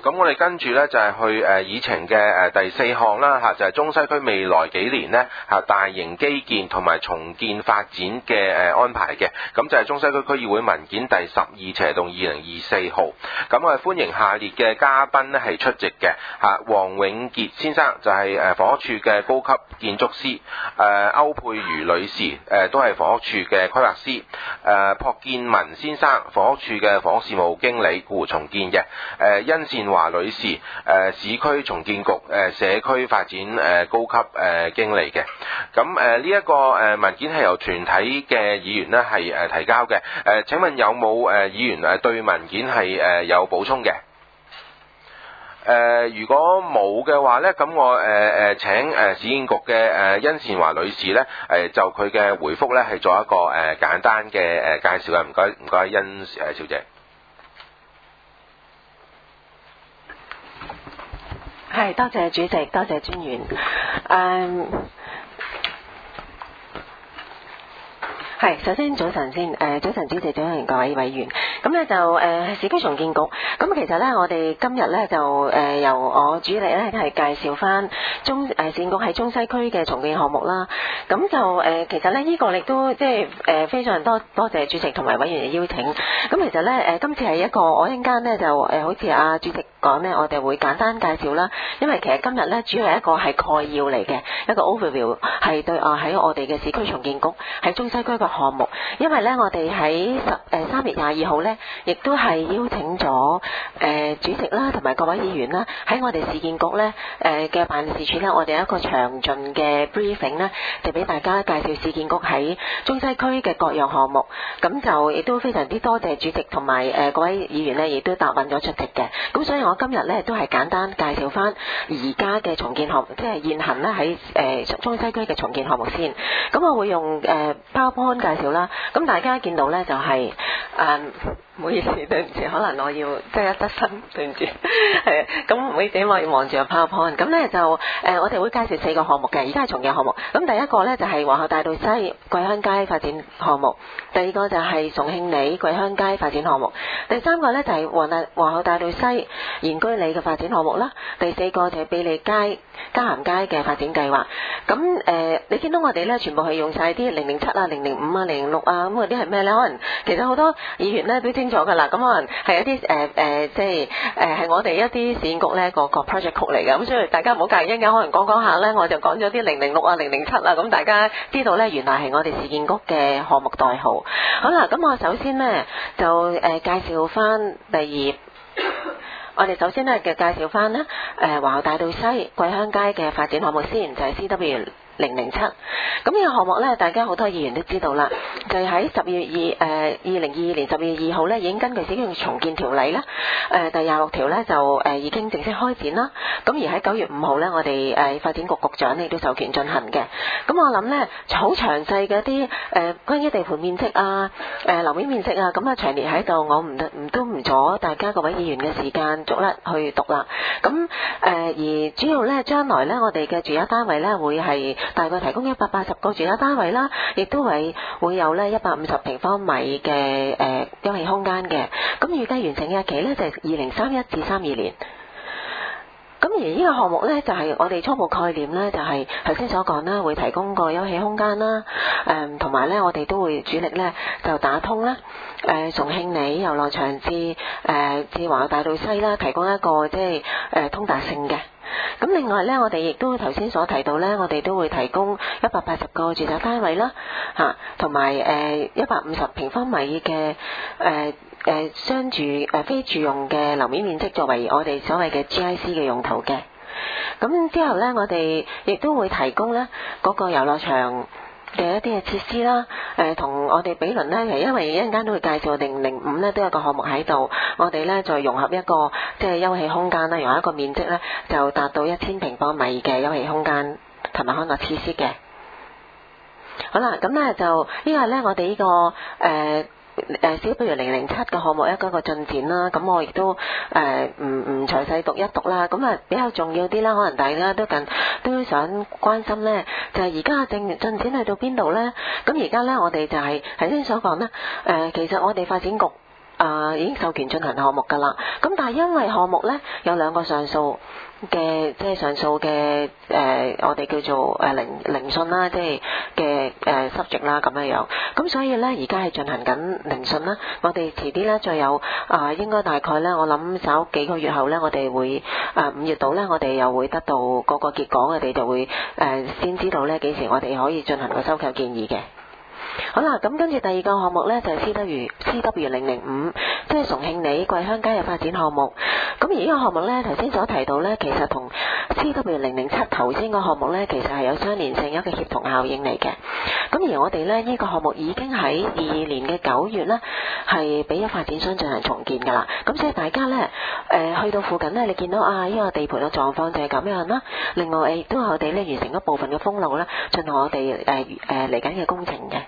咁我哋跟住呢，就係去議程嘅第4項啦嚇，就係中西區未來幾年呢嚇大型基建同埋重建發展嘅安排嘅。咁就係中西區區議會文件第12/2024號。咁我哋歡迎下列嘅嘉賓呢係出席嘅嚇，黃永傑先生就係房屋署嘅高級建築師，歐佩如女士都係房屋署嘅規劃師，朴建文先生房屋署嘅房屋事務經理顧重建嘅，殷善華女士市區重建局社區發展高級經理嘅。咁呢一個文件係由團體嘅議員呢係提交嘅。請問有冇議員對文件係有補充嘅？如果冇嘅話呢，咁我請市建局嘅殷善華女士呢，就佢嘅回覆呢係做一個簡單嘅介紹嘅。唔該殷小姐。 係，多謝主席，多謝專員。係，首先早晨先，早晨主席，早晨各位委員。咁咧就市區重建局，咁其實咧我哋今日咧就由我主力咧係介紹翻市建局喺中西區嘅重建項目啦。咁就其實咧呢個亦都即係非常多謝主席同埋委員嘅邀請。咁其實咧今次係一個我一陣間咧就好似阿主席講咧，我哋會簡單介紹啦。因為其實今日咧主要係一個係概要嚟嘅，一個 overview 係對喺我哋嘅市區重建局喺中西區嘅項目。因為咧我哋喺3月22號咧，亦都係邀請咗主席啦同埋各位議員啦，喺我哋市建局咧嘅辦事處咧，我哋有一個詳盡嘅 briefing 咧，就俾大家介紹市建局喺中西區嘅各樣項目。咁就亦都非常之多謝主席同埋各位議員咧，亦都答應咗出席嘅。咁所以我今日咧都係簡單介紹翻而家嘅重建項目，即係現行咧喺中西區嘅重建項目先。咁我會用PowerPoint 介紹啦。咁大家見到咧就係唔好意思，對唔住，可能我要即係一側身，對唔住，係咁唔好意思，我要望住個 PowerPoint。咁咧就我哋會介紹4個項目嘅，而家係重建項目。咁第一個咧就係皇后大道西桂香街發展項目，第二個就係崇慶里桂香街發展項目，第三個咧就係皇后大道西賢居里嘅發展項目啦，第四個就係庇利街嘉咸街嘅發展計劃。咁你見到我哋咧全部係用晒啲007啊、005啊、006啊，咁嗰啲係咩咧？可能其實好多議員咧都清楚㗎啦。咁可能係一啲即係係我哋一啲市建局咧個 project code 嚟嘅。咁所以大家唔好介意，一陣間可能講下咧，我就講咗啲006啊、007啊，咁大家知道咧原來係我哋市建局嘅項目代號。好啦，咁我首先咧就介紹翻第二。我哋首先咧嘅介紹翻咧皇后大道西桂香街嘅發展項目先，就係 CW007。咁呢個項目咧，大家好多議員都知道啦，就係喺2022年10月2號咧，已經根據市區重建條例啦，第26條咧就已經正式開展啦。咁而喺9月5號咧，我哋發展局局長亦都授權進行嘅。咁我諗咧，好詳細嘅一啲關於地盤面積啊、樓面面積啊，咁啊長列喺度，我都唔阻大家各位議員嘅時間逐粒去讀啦。咁而主要咧，將來咧，我哋嘅住宅單位咧會係大概提供180個住宅單位啦，亦都會有咧150平方米嘅休憩空間嘅。咁預計完成嘅日期咧就係2031至32年。咁而呢個項目咧就係我哋初步概念咧，就係頭先所講啦，會提供個休憩空間啦，同埋咧我哋都會主力咧就打通啦，崇慶里遊樂場至皇后大道西啦，提供一個即係通達性嘅。咁另外咧，我哋亦都頭先所提到咧，我哋都會提供180個住宅單位啦，同埋150平方米嘅商住非住用嘅樓面面積，作為我哋所謂嘅 GIC 嘅用途嘅。咁之後咧，我哋亦都會提供咧嗰個遊樂場嘅一啲嘅設施啦，同我哋比鄰咧，因為一陣間都會介紹005咧都有個項目喺度，我哋咧再融合一個即係休憩空間啦，融合一個面積咧就達到1000平方米嘅休憩空間同埋康樂設施嘅。好啦，咁咧就呢個咧我哋呢個小比如007嘅項目一個進展啦，咁我亦都唔詳細讀一讀啦。咁啊比較重要啲啦，可能大家都想關心咧，就係而家進展去到邊度咧？咁而家咧我哋就係頭先所講啦，其實我哋發展局已經授權進行項目㗎啦。咁但係因為項目咧有兩個上訴嘅，即係上訴嘅我哋叫做聆訊啦，即係嘅subject啦咁樣。咁所以咧而家係進行緊聆訊啦。我哋遲啲咧再有應該大概咧，我諗稍幾個月後咧，我哋會5月度咧，我哋又會得到嗰個結果，我哋就會先知道咧幾時我哋可以進行個收購建議嘅。好啦，咁跟住第二個項目呢，就係 CW005，即係崇慶里桂香街嘅發展項目。咁而呢個項目呢，頭先所提到呢，其實同 CW007 頭先個項目呢，其實係有相連性，一個協同效應嚟嘅。咁而我哋呢，呢個項目已經喺22年嘅9月呢，係俾咗發展商進行重建㗎啦。咁所以大家呢，去到附近呢，你見到呢個地盤嘅狀況就係咁樣啦。另外亦都我哋呢完成一部分嘅封路啦，進行我哋嚟緊嘅工程嘅。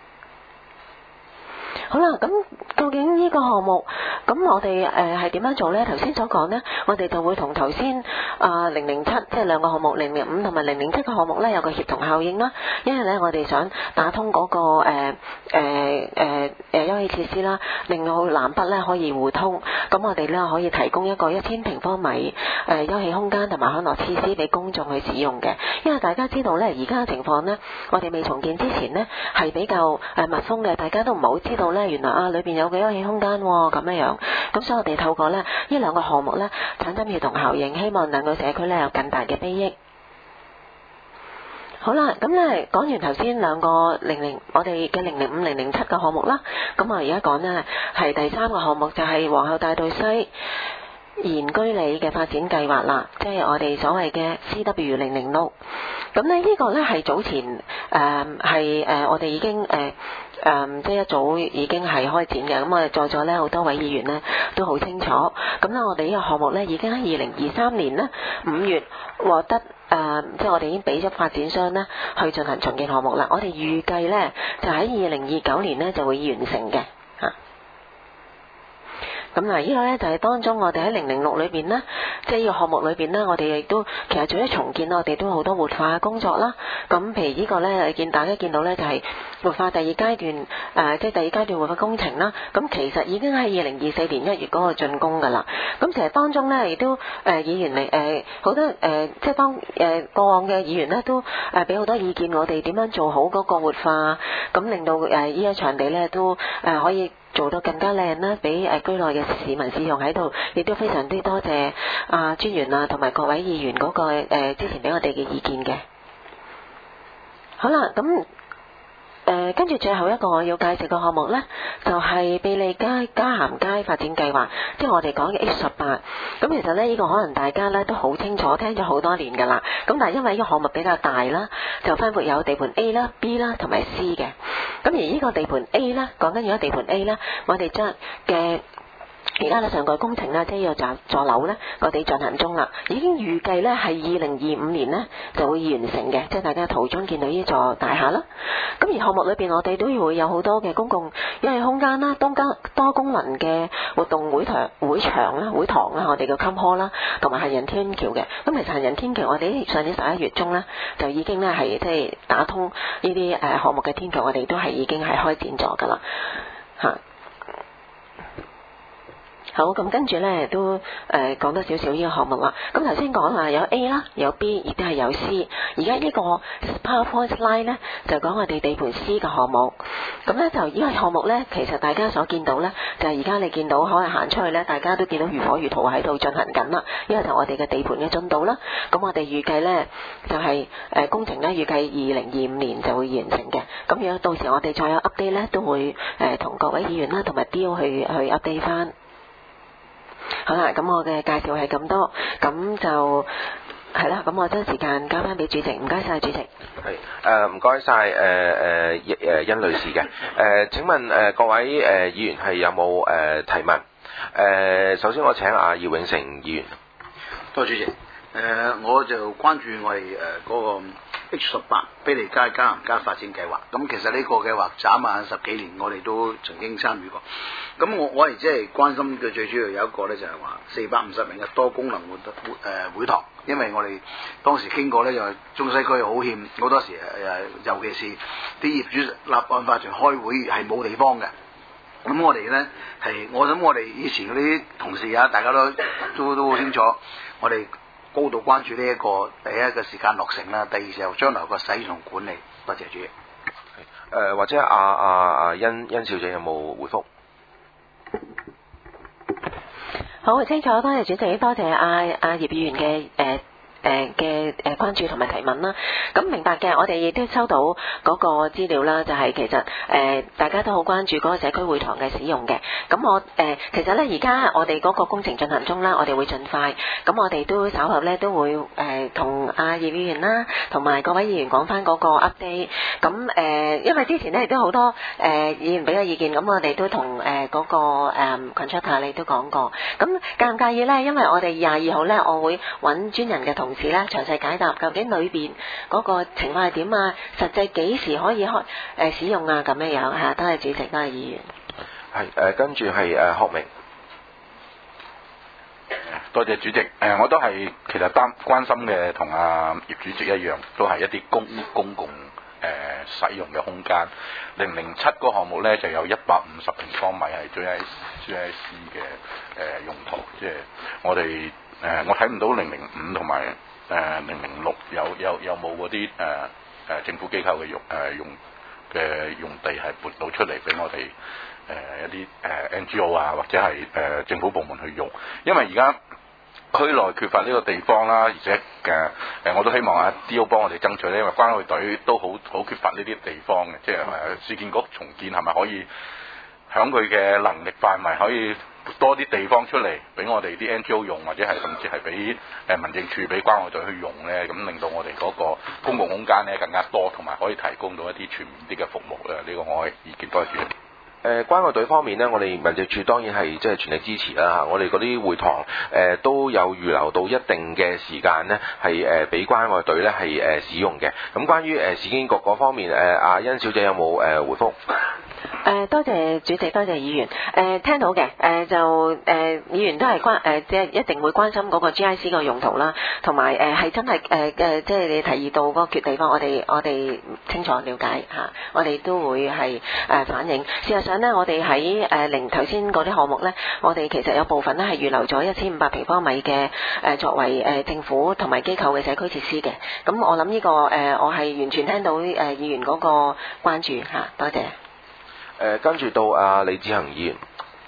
好啦，咁究竟呢個項目，咁我哋係點樣做呢？頭先所講呢，我哋就會同頭先007，即係兩個項目005同埋007嘅項目呢，有個協同效應啦。因為呢，我哋想打通嗰個休憩設施啦，令到南北呢可以互通。咁我哋呢可以提供一個1000平方米休憩空間同埋康樂設施俾公眾去使用嘅。因為大家知道呢，而家嘅情況呢，我哋未重建之前呢，係比較密封嘅，大家都唔係好知道呢。原來裏邊有個休憩空間咁樣，咁所以我哋透過呢兩個項目呢，產生協同效應，希望令到社區呢有更大嘅裨益。好啦，咁呢講完頭先兩個我哋嘅005、007嘅項目啦，咁我而家講呢係第三個項目，就係皇后大道西賢居里嘅發展計劃啦，即係我哋所謂嘅 CW006。咁呢個呢係早前我哋已經即係一早已經係開展嘅。咁我哋在座呢好多位議員呢都好清楚。咁呢我哋呢個項目呢已經喺2023年呢5月獲得即係我哋已經俾咗發展商呢去進行重建項目啦。我哋預計呢就喺2029年呢就會完成嘅。咁嗱，呢個呢就係當中我哋喺006裏邊呢，即係呢個項目裏邊呢，我哋亦都其實做咗重建，我哋都好多活化嘅工作啦。咁譬如呢個呢，大家見到呢就係活化第二階段，即係第二階段活化工程啦。咁其實已經喺2024年1月嗰個竣工㗎啦。咁其實當中呢，亦都議員嚟好多即係當過往嘅議員呢，都俾好多意見，我哋點樣做好嗰個活化，咁令到呢個場地呢都可以做到更加靚啦，俾居內嘅市民使用喺度，亦都非常之多謝專員同埋各位議員嗰個之前俾我哋嘅意見嘅。好啦，咁跟住最後一個我要介紹嘅項目呢，就係庇利街嘉咸街發展計劃，即係我哋講嘅 H18。咁其實呢，呢個可能大家呢都好清楚，聽咗好多年㗎啦。咁但係因為呢個項目比較大啦，就分別有地盤 A 啦、B 啦同埋 C 嘅。咁而呢個地盤 A 啦，講緊如果地盤 A 啦，我哋將嘅而家嘅上蓋工程啦，即係呢個座樓呢，我哋進行中啦，已經預計呢係2025年呢就會完成嘅，即係大家圖中見到呢座大廈啦。咁而項目裏邊我哋都會有好多嘅公共休憩空間啦，多功能嘅活動會場啦、會堂啦，我哋叫 Come Hall 啦，同埋行人天橋嘅。咁其實行人天橋我哋上年11月中呢，就已經呢係即係打通呢啲項目嘅天橋，我哋都係已經係開展咗㗎啦嚇。好，咁跟住呢都講多少少呢個項目啦。咁頭先講有 A 啦，有 B， 亦都係有 C。而家呢個 PowerPoint slide 呢，就講我哋地盤 C 嘅項目。咁呢就呢個項目呢，其實大家所見到呢，就係而家你見到可能行出去呢，大家都見到如火如荼喺度進行緊啦。呢個就我哋嘅地盤嘅進度啦。咁我哋預計呢，就係工程呢，預計2025年就會完成嘅。咁如果到時我哋再有 update 呢，都會同各位議員啦同埋 DO 去 update 翻。好啦，咁我嘅介紹係咁多，咁就係啦，咁我將時間交翻俾主席，唔該晒主席。 係唔該晒甄女士嘅。請問各位議員係有冇提問？首先我請葉永成議員。 多謝主席。我就關注我哋嗰個 H18 庇利街嘉咸街發展計劃。咁其實呢個計劃眨眼10幾年，我哋都曾經參與過。咁我哋即係關心嘅最主要有一個咧，就係話450名嘅多功能會堂，因為我哋當時經過咧，就中西區好欠，好多時尤其是啲業主立案法團開會係冇地方嘅。 咁我哋咧我諗我哋以前嗰啲同事啊，大家都好清楚，我哋高度關注呢一個第一個時間落成啦，第二就將來個使用同管理。多謝主席。 或者阿甄小姐有冇回覆？ 好清楚，多謝主席，多謝阿葉議員嘅嘅關注同埋提問啦。咁明白嘅，我哋亦都收到嗰個資料啦，就係其實大家都好關注嗰個社區會堂嘅使用嘅。咁其實咧而家我哋嗰個工程進行中啦，我哋會盡快。咁我哋都稍後咧都會同阿葉議員啦，同埋各位議員講翻嗰個 update。咁因為之前咧亦都好多議員俾咗意見，咁我哋都同嗰個contractor 你都講過。咁介唔介意咧？因為我哋22號咧，我會揾專人嘅同事咧詳細解答究竟裏邊嗰個情況係點啊，實際幾時可以使用啊咁樣樣嚇。多謝主席，多謝議員。 係跟住係學明。 多謝主席。我都係其實關心嘅，同阿葉主席一樣，都係一啲公共使用嘅空間。007個項目咧就有150平方米係 GIC 嘅用途，即係我哋我睇唔到005同埋006有冇嗰啲政府機構嘅用地係撥到出嚟俾我哋一啲NGO 啊或者係政府部門去用，因為而家區內缺乏呢個地方啦，而且我都希望阿 D.O 幫我哋爭取咧，因為關愛隊都好缺乏呢啲地方嘅，即係市建局重建係咪可以響佢嘅能力範圍可以多啲地方出嚟俾我哋啲 NGO 用，或者係甚至係俾民政處俾關愛隊去用咧，咁令到我哋嗰個公共空間咧更加多，同埋可以提供到一啲全面啲嘅服務。呢個我嘅意見。多謝主席。 關愛隊方面呢，我哋民政處當然係即係全力支持啦。我哋嗰啲會堂都有預留到一定嘅時間呢，係俾關愛隊呢係使用嘅。咁關於市建局嗰方面，阿甄小姐有冇回覆？ 多謝主席，多謝議員。聽到嘅，議員都係即係一定會關心嗰個 GIC 個用途啦，同埋係真係即係你提議到嗰個缺地方，我哋清楚了解嚇，我哋都會係反映。事實上呢，我哋喺頭先嗰啲項目呢，我哋其實有部分呢係預留咗1500平方米嘅作為政府同埋機構嘅社區設施嘅。咁我諗呢個我係完全聽到議員嗰個關注嚇，多謝。 跟住到阿李志恒議員。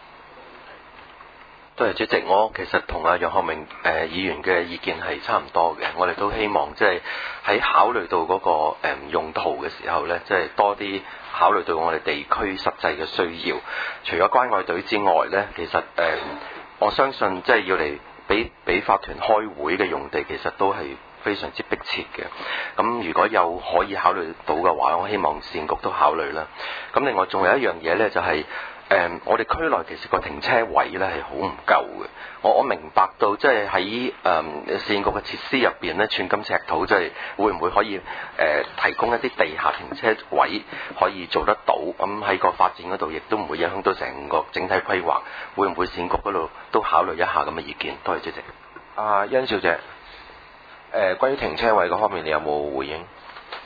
多謝主席，我其實同阿楊學明議員嘅意見係差唔多嘅，我哋都希望即係喺考慮到嗰個用途嘅時候呢，即係多啲考慮到我哋地區實際嘅需要。除咗關愛隊之外呢，其實我相信即係要嚟俾法團開會嘅用地，其實都係非常之迫切嘅。咁如果有可以考慮到嘅話，我希望市建局都考慮啦。咁另外仲有一樣嘢呢，就係我哋區內其實個停車位呢係好唔夠嘅。我明白到即係喺市建局嘅設施入邊呢，寸金尺土，即係會唔會可以提供一啲地下停車位可以做得到？咁喺個發展嗰度亦都唔會影響到成個整體規劃，會唔會市建局嗰度都考慮一下咁嘅意見？多謝主席。 阿甄小姐。關於停車位嗰方面，你有冇回應？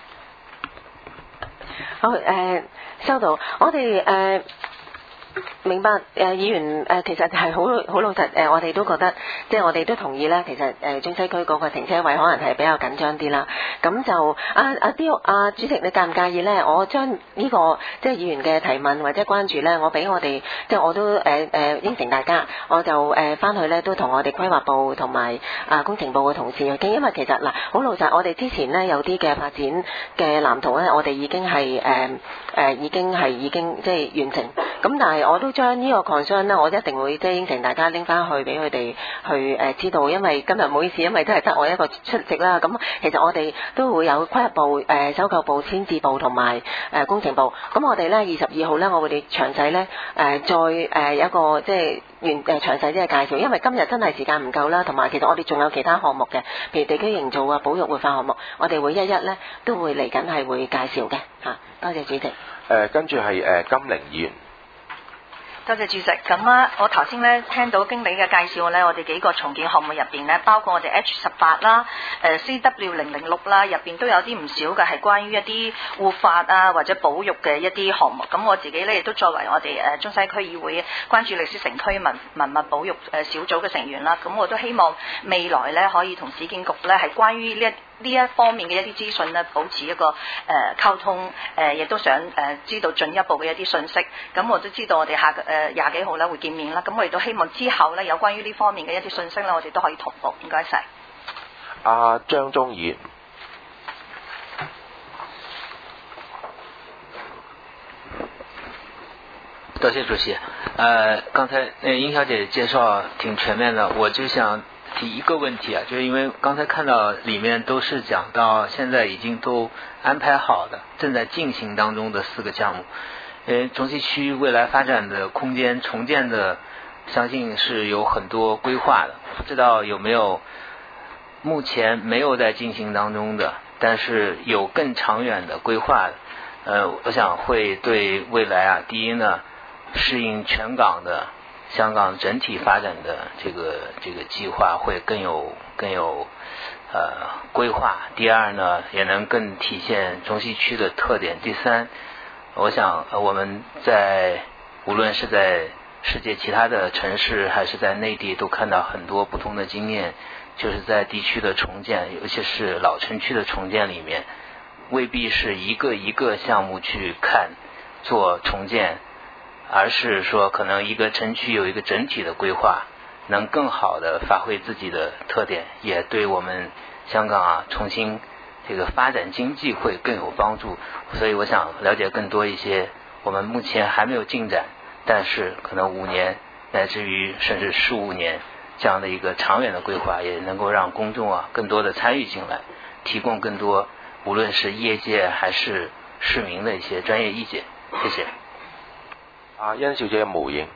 好，收到。我哋明白議員其實係好老實我哋都覺得即係我哋都同意咧。其實中西區嗰個停車位可能係比較緊張啲啦。咁就阿主席，你介唔介意咧？我將呢個即係議員嘅提問或者關注咧，我俾我哋即係我都應承大家，我就翻去咧都同我哋規劃部同埋工程部嘅同事去傾，因為其實嗱好老實，我哋之前咧有啲嘅發展嘅藍圖咧，我哋已經係已經即係完成。咁但係我都將呢個 concern 咧，我一定會即係應承大家拎翻去俾佢哋去知道，因為今日唔好意思，因為都係得我一個出席啦。咁其實我哋都會有規劃部、收購部、遷置部同埋工程部。咁我哋咧22號咧，我會哋詳細咧再有一個即係詳細啲嘅介紹，因為今日真係時間唔夠啦，同埋其實我哋仲有其他項目嘅，譬如地區營造啊、保育活化項目，我哋會一咧都會嚟緊係會介紹嘅嚇。多謝主席。 跟住係金玲議員。 多謝主席。咁啊，我頭先咧聽到經理嘅介紹咧，我哋幾個重建項目入邊咧，包括我哋 H18啦、CW006啦，入邊都有啲唔少嘅係關於一啲護法啊或者保育嘅一啲項目。咁我自己咧亦都作為我哋中西區議會關注歷史城區文物保育小組嘅成員啦，咁我都希望未來咧可以同市建局咧係關於呢一方面嘅一啲資訊咧，保持一個溝通，亦都想知道進一步嘅一啲信息。咁我都知道我哋下20幾號咧會見面啦。咁我亦都希望之後咧有關於呢方面嘅一啲信息咧，我哋都可以同步。唔該晒。 阿張忠議員。 多謝主席。剛才殷小姐介紹挺全面的，我就想提一個問題啊，就是因為剛才看到裡面都是講到現在已經都安排好的正在進行當中的4個項目，中西區未來發展的空間重建的相信是有很多規劃的，不知道有沒有目前沒有在進行當中的，但是有更長遠的規劃的，我想會對未來啊，第一呢適應全港的香港整體發展的這個計劃會更有規劃。第二呢，也能更體現中西區的特點。第三，我想我們無論是在世界其他的城市還是在內地，都看到很多不同的經驗，就是在地區的重建，尤其是老城區的重建裡面，未必是一個一個項目去看做重建，而是說可能一個城區有一個整體的規劃，能更好的發揮自己的特點，也對我們香港啊重新這個發展經濟會更有幫助。所以我想了解更多一些我們目前還沒有進展，但是可能5年乃至於甚至15年這樣的一個長遠的規劃，也能夠讓公眾啊更多的參與進來，提供更多無論是業界還是市民的一些專業意見。謝謝。 殷小姐嘅回應。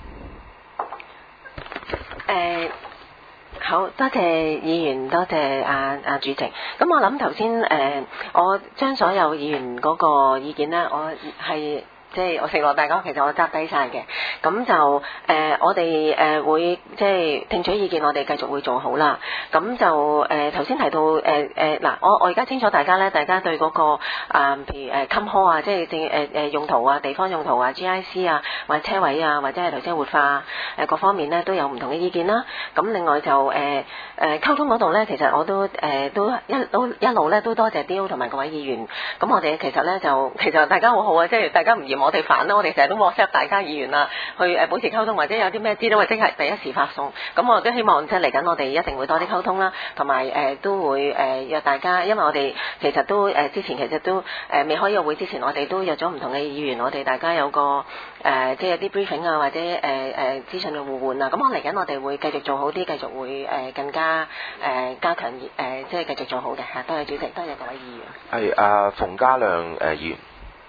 好多謝議員，多謝阿主席。咁我諗頭先我將所有議員嗰個意見呢，我係即係我承諾大家，其實我執低晒嘅。咁就我哋會即係聽取意見，我哋繼續會做好啦。咁就頭先提到嗱，我而家清楚大家咧，大家對嗰個譬如禁科啊，即係用途啊、地方用途啊、GIC 啊，或者車位啊，或者係頭先活化各方面咧都有唔同嘅意見啦。咁另外就溝通嗰度咧，其實我都一路咧都多謝 Dio 同埋各位議員。咁我哋其實大家好好啊，即係大家唔嫌我哋煩啦，我哋成日都 WhatsApp 大家議員啊，去保持溝通，或者有啲咩資料，或者係第一時發送。咁我都希望即係嚟緊我哋一定會多啲溝通啦，同埋都會約大家，因為我哋其實都之前其實都未開呢個會之前，我哋都約咗唔同嘅議員，我哋大家有個即係有啲 briefing 啊，或者資訊嘅互換啊。咁我嚟緊我哋會繼續做好啲，繼續會更加加強即係繼續做好嘅嚇。多謝主席，多謝各位議員。 係馮家亮議員。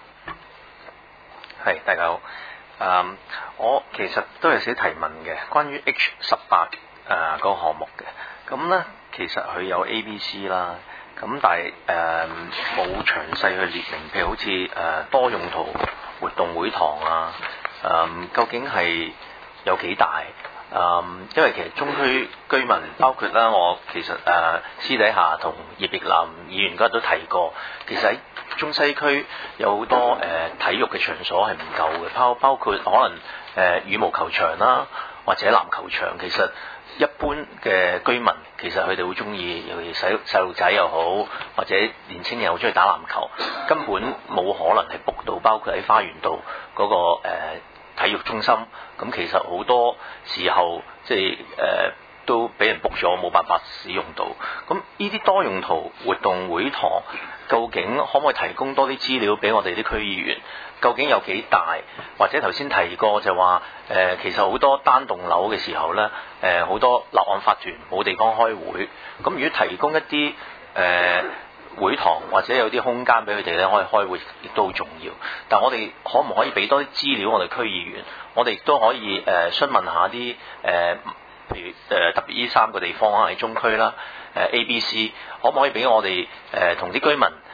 係，大家好。我其實都有少提問嘅，關於 H18個項目嘅。咁咧，其實佢有 A、B、C 啦。咁但係冇詳細去列明，譬如好似多用途活動會堂啊，究竟係有幾大？因為其實中區居民包括啦，我其實私底下同葉奕林議員嗰日都提過，其實喺中西區有好多體育嘅場所係唔夠嘅，包括可能羽毛球場啦，或者籃球場。其實一般嘅居民其實佢哋好中意，尤其細路仔又好，或者年青人好中意打籃球，根本冇可能係 book 到，包括喺花園道嗰個體育中心。咁其實好多時候即係都俾人 book 咗，冇辦法使用到。咁呢啲多用途活動會堂，究竟可唔可以提供多啲資料俾我哋啲區議員？究竟有幾大？或者頭先提過就話其實好多單棟樓嘅時候呢，好多立案法團冇地方開會。咁如果提供一啲會堂或者有啲空間俾佢哋咧，可以開會，亦都好重要。但係我哋可唔可以俾多啲資料我哋區議員？我哋亦都可以詢問下啲譬如特別呢3個地方喺中區啦，A、B、C， 可唔可以俾我哋同啲居民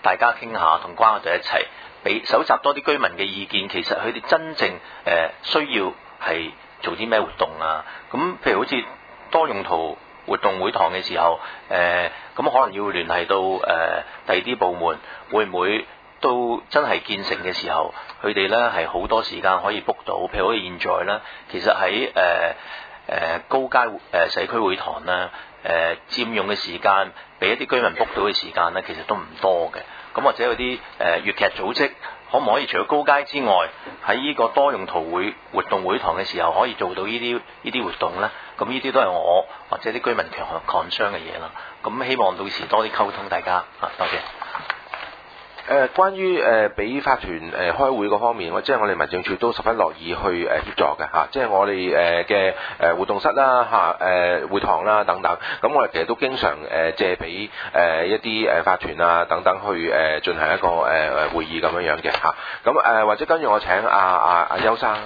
大家傾下，同關愛隊一齊俾搜集多啲居民嘅意見。其實佢哋真正需要係做啲咩活動啊？咁譬如好似多用途活動會堂嘅時候，咁可能要聯繫到第二啲部門，會唔會都真係建成嘅時候，佢哋咧係好多時間可以 book 到。譬如好似現在咧，其實喺高街社區會堂咧，佔用嘅時間，俾一啲居民 book 到嘅時間咧，其實都唔多嘅。咁或者有啲粵劇組織，可唔可以除咗高街之外，喺呢個多用途活動會堂嘅時候，可以做到呢啲活動咧？咁呢啲都係我或者啲居民強concern嘅嘢啦。咁希望到時多啲溝通，大家多謝。 關於俾法團開會嗰方面，即係我哋民政處都十分樂意去協助嘅嚇，即係我哋嘅活動室啦嚇，會堂啦等等，咁我哋其實都經常借俾一啲法團啊等等去進行一個會議咁樣嘅嚇，咁或者跟住我請阿邱生。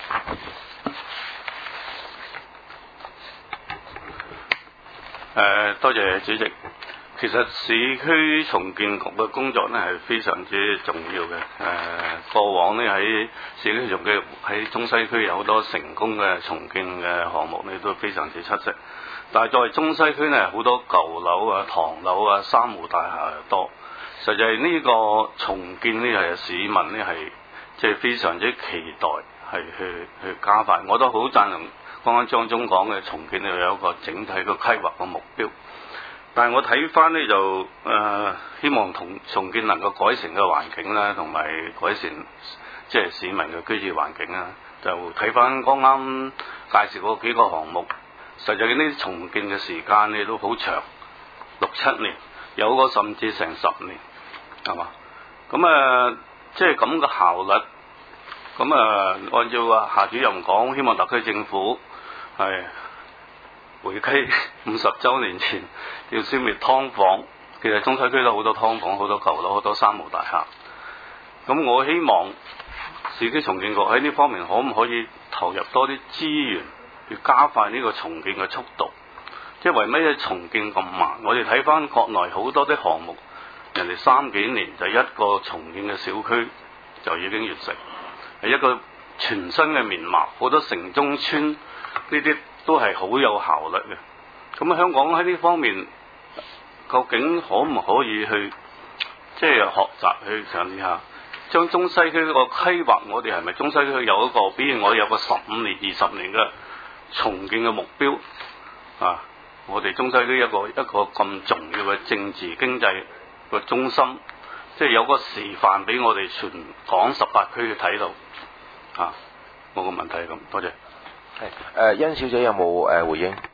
多謝主席。其實市區重建局嘅工作呢係非常之重要嘅。過往呢喺市區重建局喺中西區有好多成功嘅重建嘅項目呢都非常之出色。但係作為中西區呢，好多舊樓啊、唐樓啊、三無大廈又多。實際呢個重建呢係市民呢係即係非常之期待係去加快。我都好贊同剛剛張總講嘅重建呢有一個整體嘅規劃嘅目標。但係我睇翻呢就希望重建能夠改善嘅環境啦，同埋改善即係市民嘅居住環境啦。就睇翻剛啱介紹嗰幾個項目，實際呢啲重建嘅時間呢都好長，6-7年，有個甚至成10年，係嘛？咁即係咁嘅效率。咁按照夏主任講，希望特區政府係回歸50週年前要消滅劏房。其實中西區都好多劏房，好多舊樓，好多三無大廈。咁我希望市區重建局喺呢方面可唔可以投入多啲資源，要加快呢個重建嘅速度？即係為乜嘢重建咁慢？我哋睇翻國內好多啲項目，人哋3幾年就一個重建嘅小區就已經完成，係一個全新嘅面貌。好多城中村呢啲都係好有效率嘅。咁香港喺呢方面究竟可唔可以去即係學習去嘗試下，將中西區個規劃，我哋係咪中西區有一個，比如我哋有個15年、20年嘅重建嘅目標啊？我哋中西區一個咁重要嘅政治經濟個中心，即係有個示範俾我哋全港18區去睇到啊！冇個問題咁，多謝。 係甄小姐有冇回應？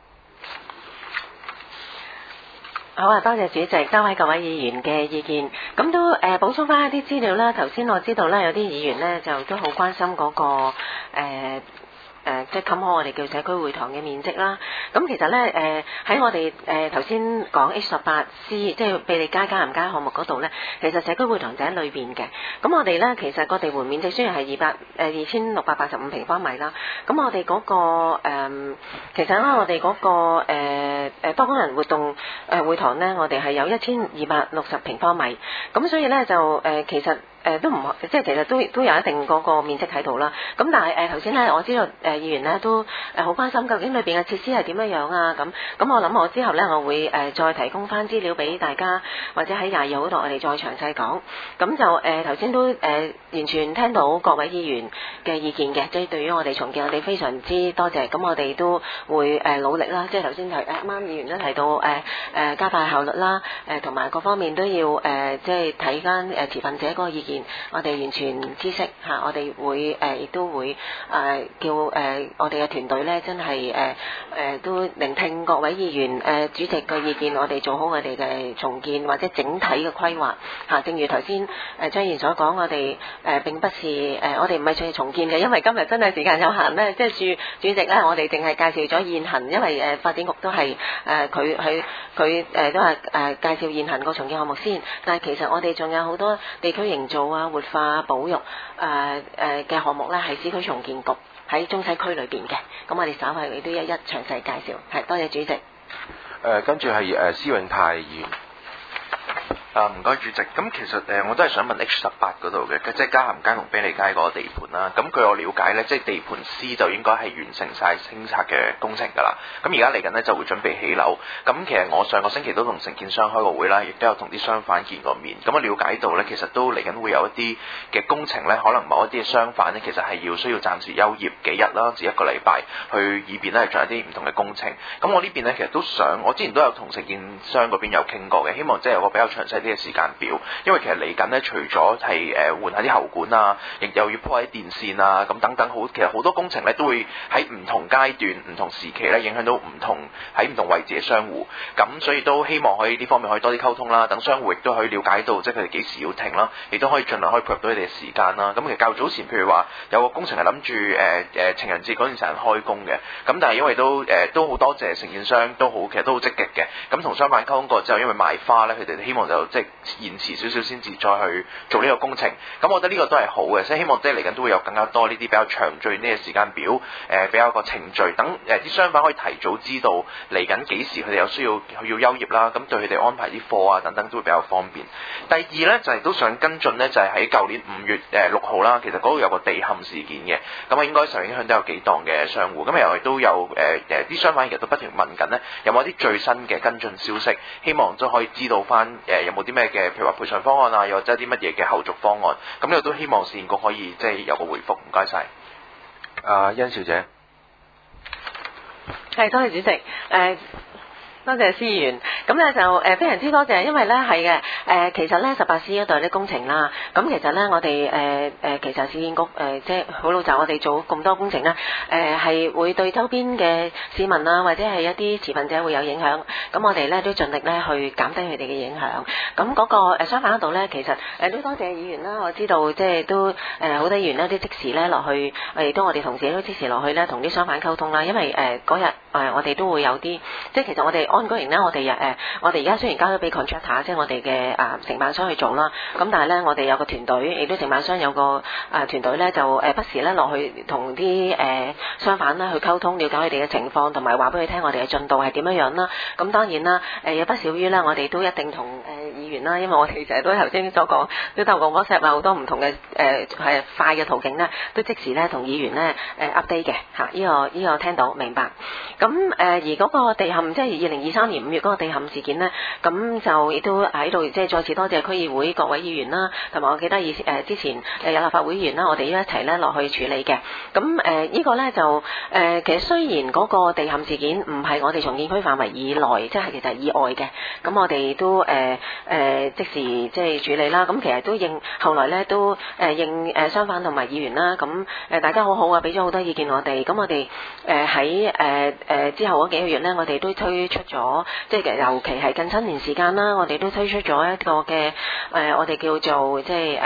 好啊，多謝主席，多位各位議員嘅意見，咁都補充翻一啲資料啦。頭先我知道啦，有啲議員呢就都好關心嗰個即係冚開我哋叫社區會堂嘅面積啦。咁其實咧喺我哋頭先講 H18C 即係庇利街加林街項目嗰度咧，其實社區會堂就喺裏邊嘅。咁我哋咧其實個地盤面積雖然係2685平方米啦，咁我哋嗰個其實咧我哋嗰個多功能活動會堂咧，我哋係有1260平方米。咁所以咧就其實都唔即係其實都有一定嗰個面積喺度啦。咁但係頭先咧我知道議員咧都好關心究竟裏邊嘅設施係點樣啊咁我諗我之後咧我會再提供翻資料俾大家，或者喺22號嗰度我哋再詳細講。咁就頭先都完全聽到各位議員嘅意見嘅，即係對於我哋重建我哋非常之多謝。咁我哋都會努力啦，即係頭先啱啱議員都提到加快效率啦，同埋各方面都要即係睇翻持份者嗰個意見，我哋完全知悉嚇，我哋會亦都會叫我哋嘅團隊咧，真係都聆聽各位議員主席嘅意見，我哋做好我哋嘅重建或者整體嘅規劃嚇。正如頭先張議員所講，我哋並不是我哋唔係想重建嘅，因為今日真係時間有限咧，即係主席咧，我哋淨係介紹咗現行，因為發展局都係佢都係介紹現行個重建項目先，但係其實我哋仲有好多地區營造啊、活化、保育嘅項目咧，係市區重建局喺中西區裏邊嘅。咁我哋稍後亦都一詳細介紹。係，多謝主席。 跟住係施永泰議員。 唔該主席，咁其實我都係想問 H18嗰度嘅，即係嘉咸街同卑利街嗰個地盤啦。咁據我了解呢，即係地盤 C 就應該係完成晒清拆嘅工程㗎啦。咁而家嚟緊呢，就會準備起樓。咁其實我上個星期都同承建商開過會啦，亦都有同啲商販見過面。咁我了解到呢，其實都嚟緊會有一啲嘅工程呢，可能某一啲嘅商販呢，其實係需要暫時休業幾日啦，至1個禮拜，去以便呢做一啲唔同嘅工程。咁我呢邊呢，其實都想，我之前都有同承建商嗰邊有傾過嘅，希望即係有個比較詳細啲嘅時間表，因為其實嚟緊咧，除咗係換下啲喉管啊，亦又要鋪喺電線啊，咁等等其實好多工程咧都會喺唔同階段、唔同時期咧影響到唔同位置嘅商戶，咁所以都希望可以呢方面可以多啲溝通啦，等商戶亦都可以了解到即係佢哋幾時要停啦，亦都可以盡量可以配合到佢哋嘅時間啦。咁其實較早前譬如話有個工程係諗住情人節嗰段時間開工嘅，咁但係因為都好多謝承建商其實都好積極嘅，咁同商販溝通過之後，因為賣花咧，佢哋希望就即係延遲少少先至再去做呢個工程。咁我覺得呢個都係好嘅，所以希望即係嚟緊都會有更加多呢啲比較詳盡呢個時間表，比較個程序，等啲商販可以提早知道嚟緊幾時佢哋有需要休業啦，咁對佢哋安排啲貨啊等等都會比較方便。第二呢，就係都想跟進呢，就係喺舊年5月6號啦，其實嗰度有個地陷事件嘅，咁啊應該受影響都有幾檔嘅商戶，咁又都有啲商販其實都不斷問緊呢，有冇啲最新嘅跟進消息，希望都可以知道翻有冇啲咩嘅，譬如話賠償方案啊，又或者啲乜嘢嘅後續方案，咁呢個都希望市建局可以即係有個回覆。唔該晒。 甄小姐， 係多謝主席。多謝司員，咁咧就非常之多謝，因為咧係嘅其實咧18C 嗰度啲工程啦，咁其實咧我哋其實市建局即係好老實，我哋做咁多工程咧係會對周邊嘅市民啊或者係一啲持份者會有影響，咁我哋咧都盡力咧去減低佢哋嘅影響。咁嗰個相反嗰度咧，其實都多謝議員啦，我知道即係都好多議員咧都即時咧落去，亦都我哋同事都即時落去咧同啲商販溝通啦，因為嗰日我哋都會有啲即係其實我哋ongoing咧，我哋而家雖然交咗俾 contractor， 即係我哋嘅承辦商去做啦，咁但係咧我哋有個團隊，亦都承辦商有個團隊咧，就不時咧落去同啲商販咧去溝通，了解佢哋嘅情況，同埋話俾佢聽我哋嘅進度係點樣樣啦。咁當然啦，有不少於咧，我哋都一定同議員啦，因為我哋成日都頭先所講，都透過 WhatsApp 好多唔同嘅係快嘅途徑咧，都即時咧同議員咧update 嘅嚇，呢個聽到明白。咁而嗰個地陷即係2023年5月嗰個地陷事件呢，咁就亦都喺度即係再次多謝區議會各位議員啦，同埋我記得之前有立法會議員啦，我哋一齊咧落去處理嘅。咁呢個呢，就其實雖然嗰個地陷事件唔係我哋重建區範圍以內，即係其實以外嘅，咁我哋都即時即係處理啦。咁其實都後來呢都應商販同埋議員啦，咁大家好好啊，俾咗好多意見我哋。咁我哋喺之後嗰幾個月呢，我哋都推出咗，即係尤其係近7年時間啦，我哋都推出咗一個嘅我哋叫做即係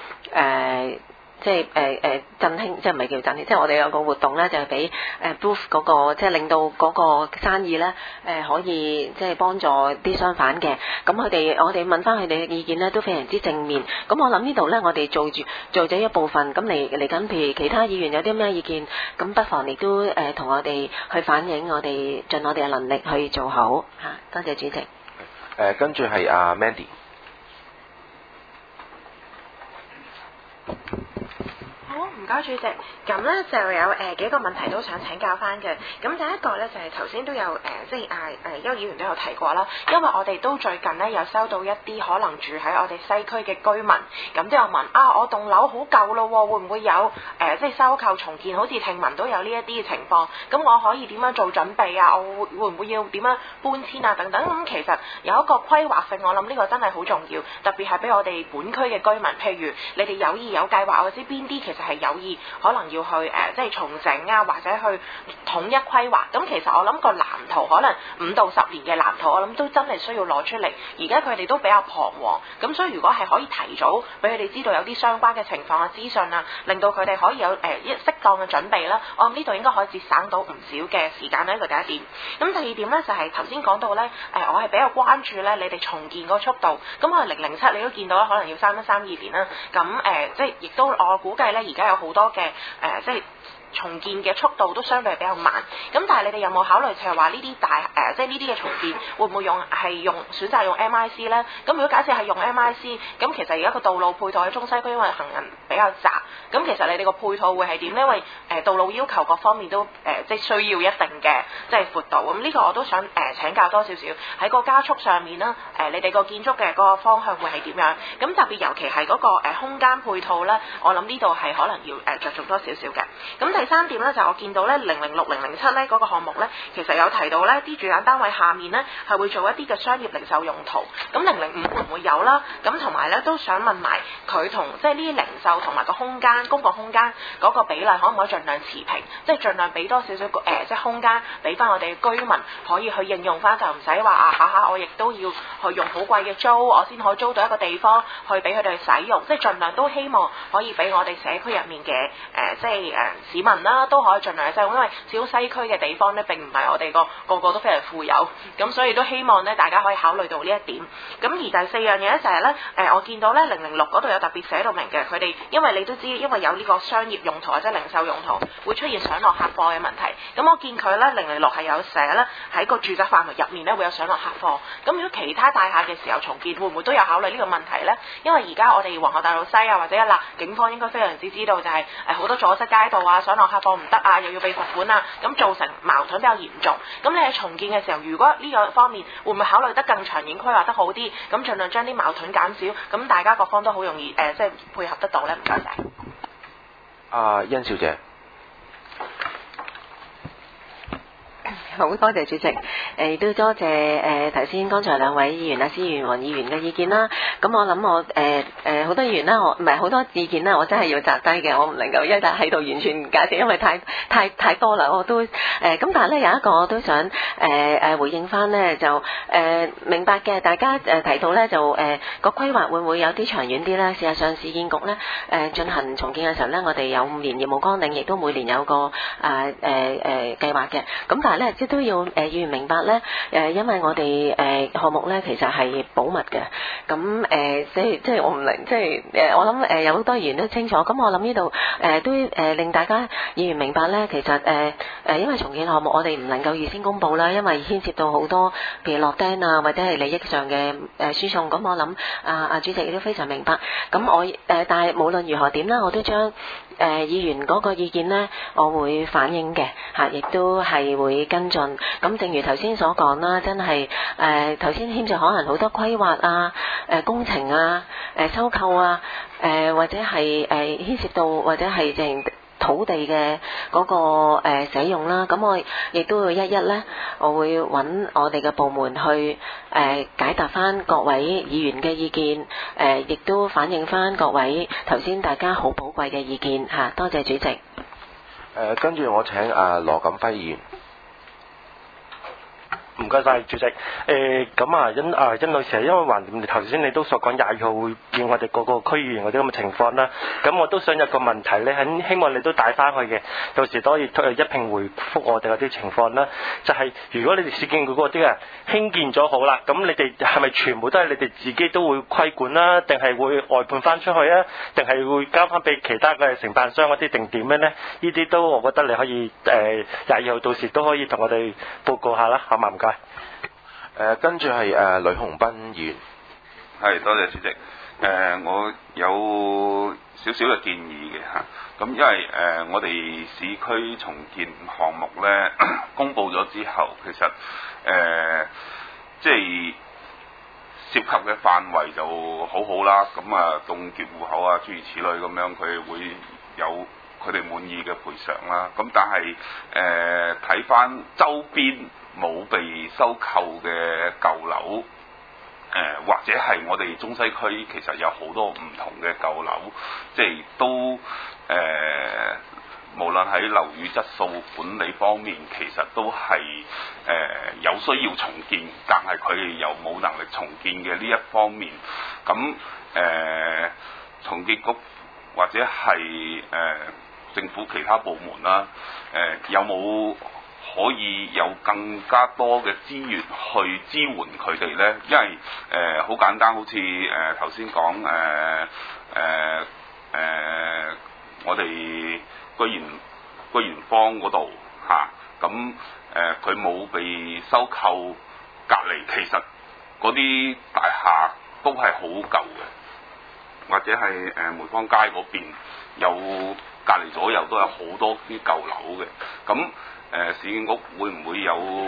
振興，即係唔係叫振興，即係我哋有個活動咧，就係俾booth 嗰個，即係令到嗰個生意咧可以即係幫助啲商販嘅。咁我哋問翻佢哋嘅意見咧，都非常之正面。咁我諗呢度咧，我哋做咗一部分，咁嚟緊，譬如其他議員有啲咩意見，咁不妨亦都同我哋去反映，我哋盡我哋嘅能力去做好嚇。多謝主席。 跟住係阿 Mandy。 好，唔該主席。咁咧就有幾個問題都想請教翻嘅。咁第一個咧就係頭先都有即係邱議員都有提過啦。因為我哋都最近咧有收到一啲可能住喺我哋西區嘅居民，咁都有問我棟樓好舊咯，會唔會有即係收購重建？好似聽聞都有呢一啲嘅情況。咁我可以點樣做準備啊？我會唔會要點樣搬遷啊？等等。咁其實有一個規劃性，我諗呢個真係好重要，特別係俾我哋本區嘅居民。譬如你哋有意有計劃，或者邊啲其實係有意可能要去即係重整啊，或者去統一規劃。咁其實我諗個藍圖可能5到10年嘅藍圖，我諗都真係需要攞出嚟。而家佢哋都比較彷徨，咁所以如果係可以提早俾佢哋知道有啲相關嘅情況啊、資訊啊，令到佢哋可以有適當嘅準備啦，我諗呢度應該可以節省到唔少嘅時間呢。呢個第一點。咁第二點呢，就係頭先講到呢，我係比較關注呢你哋重建個速度。咁可能007你都見到啦，可能要31、32年啦。咁即係亦都我估計呢，而家有好多嘅即係重建嘅速度都相對比較慢。咁但係你哋有冇考慮就係話呢啲即係呢啲嘅重建會唔會選擇用 MIC 咧？咁如果假設係用 MIC，咁其實而家個道路配套喺中西區因為行人比較窄，咁其實你哋個配套會係點咧？因為道路要求各方面都即係需要一定嘅即係闊度。咁呢個我都想請教多少少喺個加速上面啦。你哋個建築嘅嗰個方向會係點樣？咁特別尤其係嗰個空間配套咧，我諗呢度係可能要着重多少少嘅。咁第三點咧就我見到咧006、007咧嗰個項目咧，其實有提到咧啲住宅單位下面咧係會做一啲嘅商業零售用途。咁005會唔會有啦？咁同埋咧都想問埋佢同即係呢啲零售同埋個空間公共空間嗰個比例可唔可以盡量持平？即係盡量俾多少少即係空間俾翻我哋居民可以去應用翻，就唔使話下下我亦都要去用好貴嘅租，我先可以租到一個地方去俾佢哋使用。即係盡量都希望可以俾我哋社區入面嘅即係市民啦，都可以盡量去使用。因為小西區嘅地方咧並唔係我哋個個都非常富有，咁所以都希望咧大家可以考慮到呢一點。咁而第四樣嘢咧就係咧我見到咧006嗰度有特別寫到明嘅，佢哋因為你都知，因為有呢個商業用途或者零售用途會出現上落客貨嘅問題。咁我見佢咧006係有寫咧喺個住宅範圍入面咧會有上落客貨。咁如果其他大廈嘅時候重建會唔會都有考慮呢個問題咧？因為而家我哋皇后大道西啊或者警方應該非常之知道就係好多阻塞街道啊，上落客貨唔得啊，又要被罰款啊，咁造成矛盾比較嚴重。咁你喺重建嘅時候，如果呢個方面會唔會考慮得更長遠規劃得好啲？咁盡量將啲矛盾減少，咁大家各方都好容易即係配合得到咧。唔該晒。 甄小姐。 好多謝主席，亦都多謝頭先剛才兩位議員施元黃議員嘅意見啦。咁我諗我好多議員啦，我唔係好多意見啦，我真係要摘低嘅，我唔能夠一日喺度完全解釋，因為太多啦，我都咁但係咧有一個我都想回應翻咧，就明白嘅，大家提到咧就個規劃會唔會有啲長遠啲咧？事實上市建局咧進行重建嘅時候咧，我哋有5年業務綱領，亦都每年有個計劃嘅。咁但係咧都要議員明白咧，因為我哋項目咧其實係保密嘅，咁即係我唔明，即係我諗有好多議員都清楚，咁我諗呢度都令大家議員明白咧，其實因為重建項目我哋唔能夠預先公佈啦，因為牽涉到好多譬如落釘啊或者係利益上嘅輸送，咁我諗主席亦都非常明白，咁我但係無論如何點啦，我都將議員嗰個意見呢，我會反映嘅嚇，亦都係會跟進。咁正如頭先所講啦，真係頭先牽涉可能好多規劃啊、工程啊、收購啊、或者係牽涉到或者係淨土地嘅嗰個使用啦。咁我亦都會一咧，我會揾我哋嘅部門去解答翻各位議員嘅意見，亦都反映翻各位頭先大家好寶貴嘅意見嚇。多謝主席。 跟住我請羅錦輝議員。 唔該晒主席。咁甄女士，因為橫掂頭先你都所講22號會見我哋個區議員嗰啲咁嘅情況啦，咁我都想有個問題咧，希望你都帶翻去嘅，到時都可以一併回覆我哋嗰啲情況啦。就係如果你哋市建局嗰啲啊興建咗好啦，咁你哋係咪全部都係你哋自己都會規管啦，定係會外判翻出去啊？定係會交翻俾其他嘅承辦商嗰啲定點樣咧？呢啲都我覺得你可以22號到時都可以同我哋報告下啦，好嘛？唔該。 跟住係呂鴻彬議員。 係，多謝主席。我有少少嘅建議嘅嚇。咁因為我哋市區重建項目咧公佈咗之後，其實即係涉及嘅範圍就好好啦。咁啊，凍結戶口啊，諸如此類咁樣，佢會有佢哋滿意嘅賠償啦。咁但係睇翻周邊冇被收購嘅舊樓，或者係我哋中西區其實有好多唔同嘅舊樓，即係都無論喺樓宇質素管理方面，其實都係有需要重建，但係佢哋又冇能力重建嘅呢一方面，咁重建局或者係政府其他部門啦，有冇可以有更加多嘅資源去支援佢哋呢？因為好簡單，好似頭先講我哋居然居園坊嗰度嚇，咁佢冇被收購，隔離其實嗰啲大廈都係好舊嘅，或者係梅芳街嗰邊有隔離左右都有好多啲舊樓嘅，咁市建局會唔會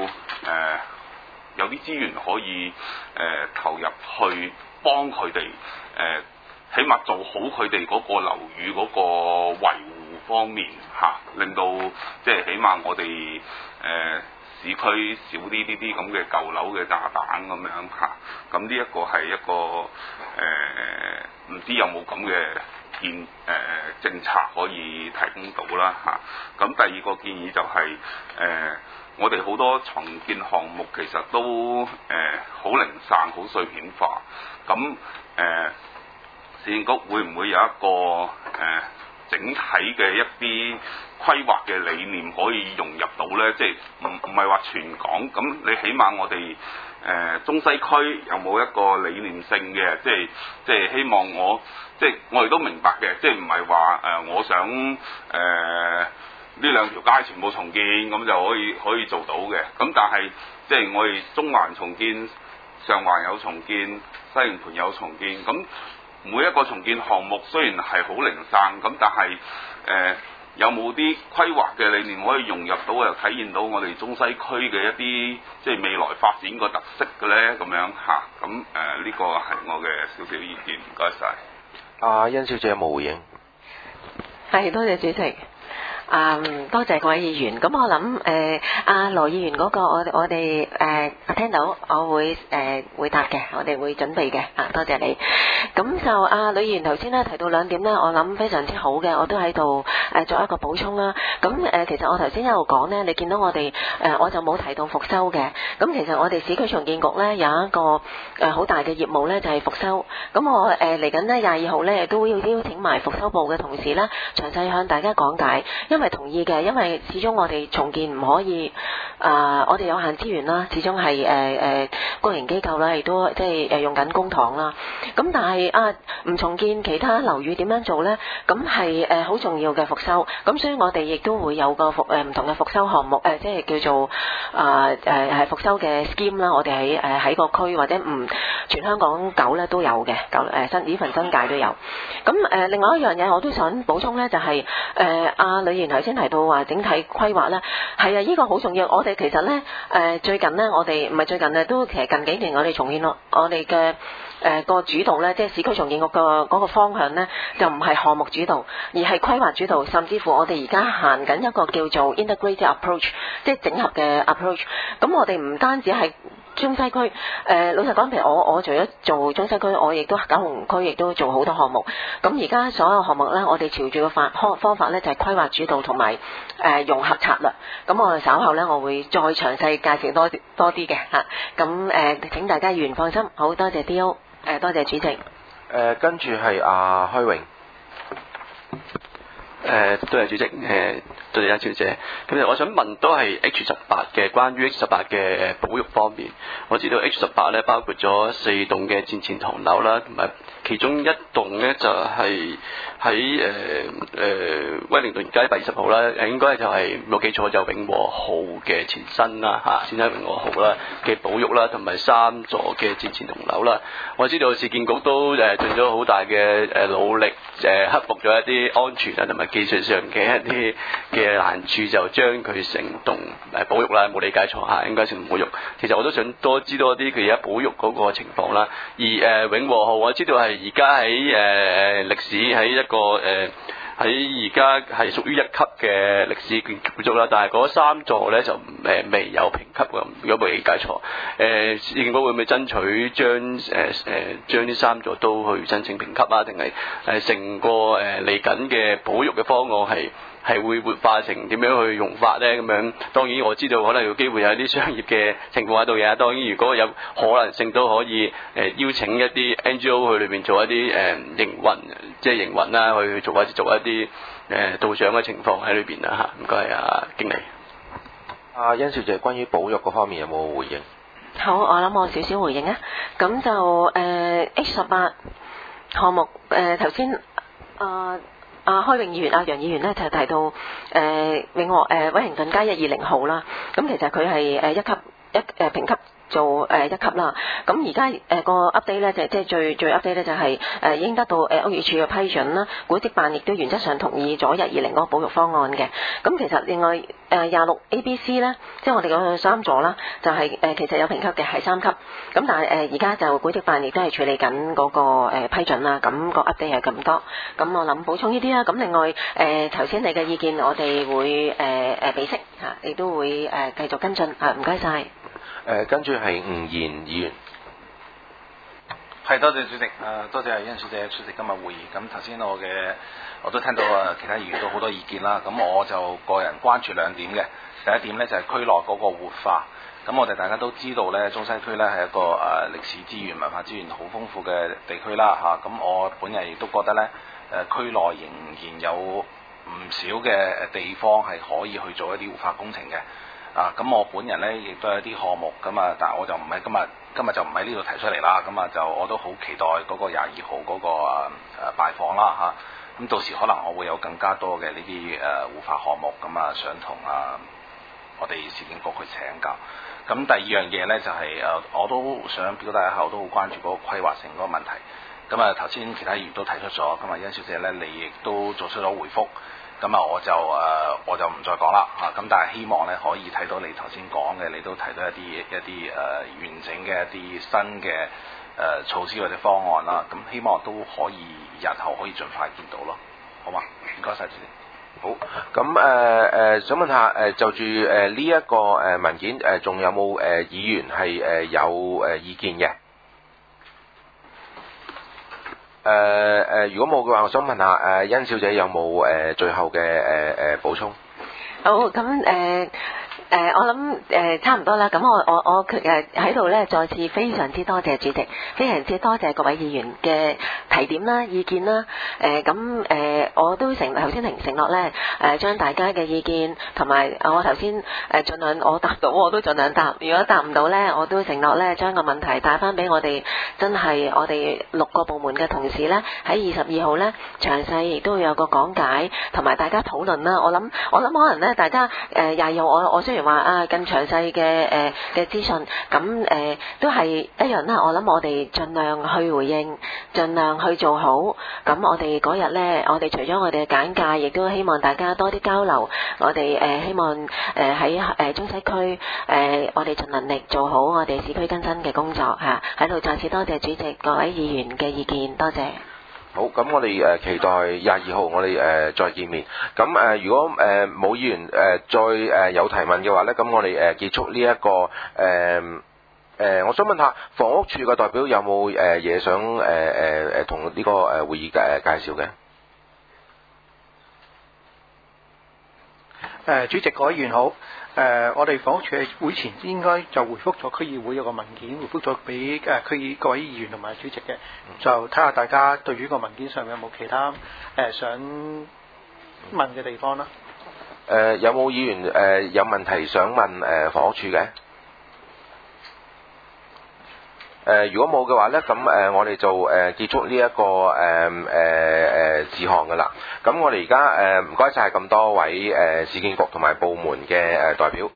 有啲資源可以投入去幫佢哋起碼做好佢哋嗰個樓宇嗰個維護方面嚇，令到即係起碼我哋市區少啲呢啲咁嘅舊樓嘅炸彈咁樣嚇，咁呢一個係一個唔知有冇咁嘅政策可以提供到啦嚇。咁第二個建議就係我哋好多重建項目其實都好零散、好碎片化，咁市建局會唔會有一個整體嘅一啲規劃嘅理念可以融入到呢？即係唔係話全港，咁你起碼我哋中西區有冇一個理念性嘅，即係希望即係我哋都明白嘅，即係唔係話我想呢兩條街全部重建咁就可以做到嘅，咁但係即係我哋中環重建、上環有重建、西營盤有重建，咁每一個重建項目雖然係好零散，咁但係有冇啲規劃嘅理念可以融入到，又體現到我哋中西區嘅一啲即係未來發展個特色嘅咧？咁樣嚇，咁呢個係我嘅少少意見，唔該晒。 阿甄小姐有冇回應？ 係，多謝主席。多謝各位議員。咁我諗阿羅議員嗰個我哋聽到，我會回答嘅，我哋會準備嘅。多謝你。咁就阿呂議員頭先咧提到兩點咧，我諗非常之好嘅，我都喺度作一個補充啦。咁其實我頭先一路講咧，你見到我哋我就冇提到復修嘅。咁其實我哋市區重建局咧有一個好大嘅業務咧，就係復修。咁我嚟緊咧22號咧都要邀請埋復修部嘅同事咧，詳細向大家講解。因為同意嘅，因為始終我哋重建唔可以我哋有限資源啦，始終係公營機構啦，亦都即係用緊公帑啦。咁但係唔重建其他樓宇點樣做呢？咁係好重要嘅復修。咁所以我哋亦都會有個唔同嘅復修項目，即係叫做係復修嘅 scheme 啦。我哋喺個區或者全香港9咧都有嘅，呢份新界都有。咁另外一樣嘢我都想補充呢，就係阿呂議員頭先提到話整體規劃咧，係啊，呢個好重要。我哋其實咧最近咧，我哋唔係最近咧，都其實近幾年我哋重建咯，我哋嘅個主導咧，即係市區重建局嗰個方向咧，就唔係項目主導，而係規劃主導，甚至乎我哋而家行緊一個叫做 integrated approach， 即係整合嘅 approach。咁我哋唔單止係中西區，老實講，譬如我除咗做中西區，我亦都九龍區亦都做好多項目。咁而家所有項目咧，我哋朝住個方法咧，就係規劃主導同埋融合策略。咁我哋稍後咧，我會再詳細介紹多啲嘅嚇。咁請大家議員放心。好多謝 D.O.， 多謝主席。 跟住係阿虛榮。 多謝主席，多謝甄小姐。咁我想問都係 H18嘅，關於 H18嘅保育方面，我知道 H18咧包括咗4棟嘅戰前唐樓啦，同埋其中一棟咧就係喺威靈頓街20號啦，應該就係冇記錯就永和號嘅前身啦嚇，先喺永和號啦嘅保育啦，同埋3座嘅戰前唐樓啦。我知道市建局都盡咗好大嘅努力，克服咗一啲安全啊同埋技術上嘅一啲嘅難處，就將佢成棟保育啦，冇理解錯嚇，應該成棟保育。其實我都想多知多啲佢而家保育嗰個情況啦。而永和號我知道係而家喺歷史喺一個喺而家係屬於1級嘅歷史建築啦，但係嗰3座咧就未有評級嘅，如果冇理解錯。市建局會唔會爭取將呢3座都去申請評級啊？定係成個嚟緊嘅保育嘅方案係會活化成點樣去用法咧？咁樣當然我知道可能有機會有啲商業嘅情況喺度嘅。當然如果有可能性都可以邀請一啲 NGO 去裏邊做一啲營運啦，去做一啲導賞嘅情況喺裏邊啦嚇。唔該經理。 阿甄小姐，關於保育嗰方面有冇回應？ 好，我諗我少少回應啊。咁就H18項目頭先開永議員楊議員咧就提到永和威靈頓街120號啦，咁其實佢係一級評級做1級啦，咁而家個 update 咧即係最 update 咧就係已經得到屋宇署嘅批准啦，古蹟辦亦都原則上同意咗120嗰個保育方案嘅。咁其實另外26 ABC 咧，即係我哋個3座啦，就係其實有評級嘅係3級，咁但係而家就古蹟辦亦都係處理緊嗰個批准啦，咁個 update 係咁多，咁我諗補充呢啲啦。咁另外頭先你嘅意見我哋會俾息嚇，亦都會繼續跟進嚇，唔該晒。 跟住係吳賢議員。 係，多謝主席，多謝殷小姐出席今日會議。咁頭先我都聽到其他議員都好多意見啦。咁我就個人關注2點嘅。第一點呢，就係區內嗰個活化。咁我哋大家都知道呢，中西區呢係一個歷史資源、文化資源好豐富嘅地區啦嚇。咁我本人亦都覺得呢，區內仍然有唔少嘅地方係可以去做一啲活化工程嘅。咁我本人呢亦都有一啲項目咁但係我就唔係今日就唔喺呢度提出嚟啦。咁就我都好期待嗰個22號嗰個拜訪啦嚇。咁到時可能我會有更加多嘅呢啲活化項目，想同我哋市建局去請教。咁第二樣嘢呢，就係我都想表達一下，我都好關注嗰個規劃性嗰個問題。咁頭先其他議員都提出咗，咁殷小姐呢，你亦都做出咗回覆。咁我就唔再講啦嚇，咁但係希望咧可以睇到你頭先講嘅，你都提到一啲完整嘅一啲新嘅措施或者方案啦，咁希望都可以日後可以盡快見到咯，好嘛？唔該晒主席。 好，咁想問下就住呢一個文件仲有冇議員係有意見嘅？如果冇嘅話，我想問下殷小姐有冇最後嘅補充？ 好，咁我諗差唔多啦。咁我喺度咧，再次非常之多謝主席，非常之多謝各位議員嘅提點啦、意見啦。我都頭先承諾咧，將大家嘅意見同埋我頭先盡量我答到我都盡量答。如果答唔到咧，我都承諾咧將個問題帶翻俾我哋真係我哋6個部門嘅同事咧，喺22號咧詳細亦都會有個講解同埋大家討論啦。我諗可能咧大家22號我雖然話更詳細嘅資訊，咁都係一樣啦。我諗我哋盡量去回應，盡量去做好。咁我哋嗰日呢，我哋除咗我哋嘅簡介，亦都希望大家多啲交流。我哋希望喺中西區我哋盡能力做好我哋市區更新嘅工作嚇。喺度再次多謝主席各位議員嘅意見，多謝。 好，咁我哋期待22號我哋再見面。咁如果冇議員再有提問嘅話咧，咁我哋結束呢一個我想問下房屋處嘅代表有冇嘢想同呢個會議介紹嘅？ 主席各位議員好，我哋房屋處喺會前應該就回覆咗區議會有個文件，回覆咗俾各位議員同埋主席嘅，就睇下大家對於個文件上面有冇其他想問嘅地方啦。 有冇議員有問題想問房屋處嘅？如果冇嘅話咧，咁我哋就結束呢一個事項噶啦。咁我哋而家唔該晒咁多位市建局同埋部門嘅代表。